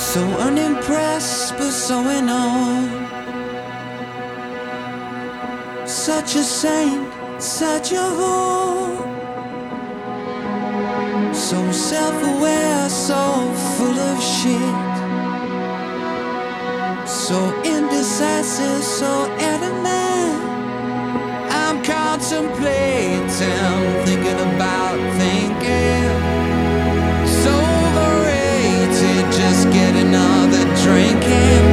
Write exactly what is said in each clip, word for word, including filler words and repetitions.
So unimpressed but so in awe. Such a saint, such a whore. So self-aware, so full of shit. So indecisive, so adamant. I'm contemplating, thinking about thinking. So overrated, just get another drink in.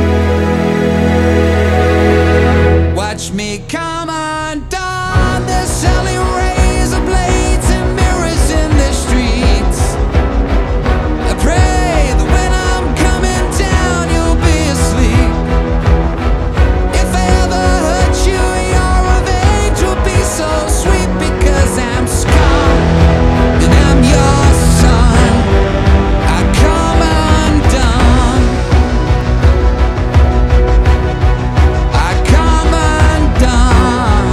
Watch me come undone. They're selling razor blades and mirrors in the streets. I pray that when I'm coming down, you'll be asleep. If I ever hurt you, your revenge will be so sweet, because I'm scum and I'm your son. I come undone. I come undone.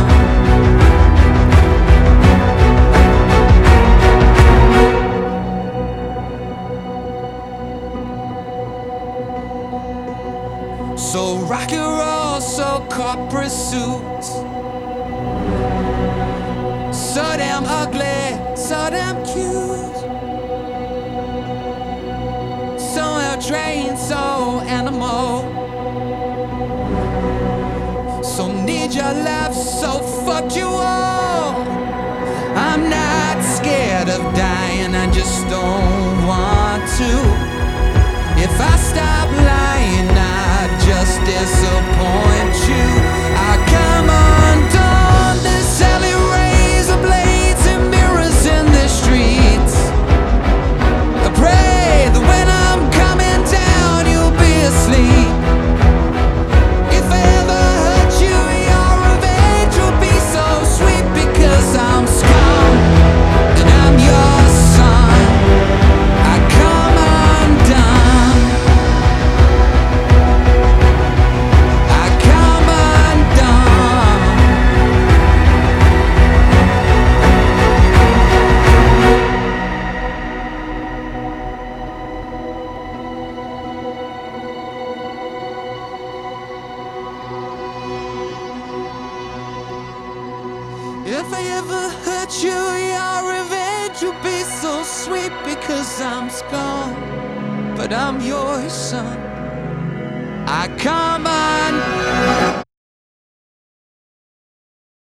So rock and roll, so corporate suits. So damn ugly, so damn cute. So trained, so animal. So need your love, so fuck you all. I'm not scared of dying, I just don't want to. If I stop lying, I just disappoint you. I come undone. They're selling razor blades and mirrors in the streets. I pray that when I'm coming down, you'll be asleep. If I ever hurt you, your revenge will be so sweet, because I'm scum and I'm your son. I come undone. I come undone. If I ever hurt you, your revenge will be so sweet, because I'm scum, but I'm your son. I come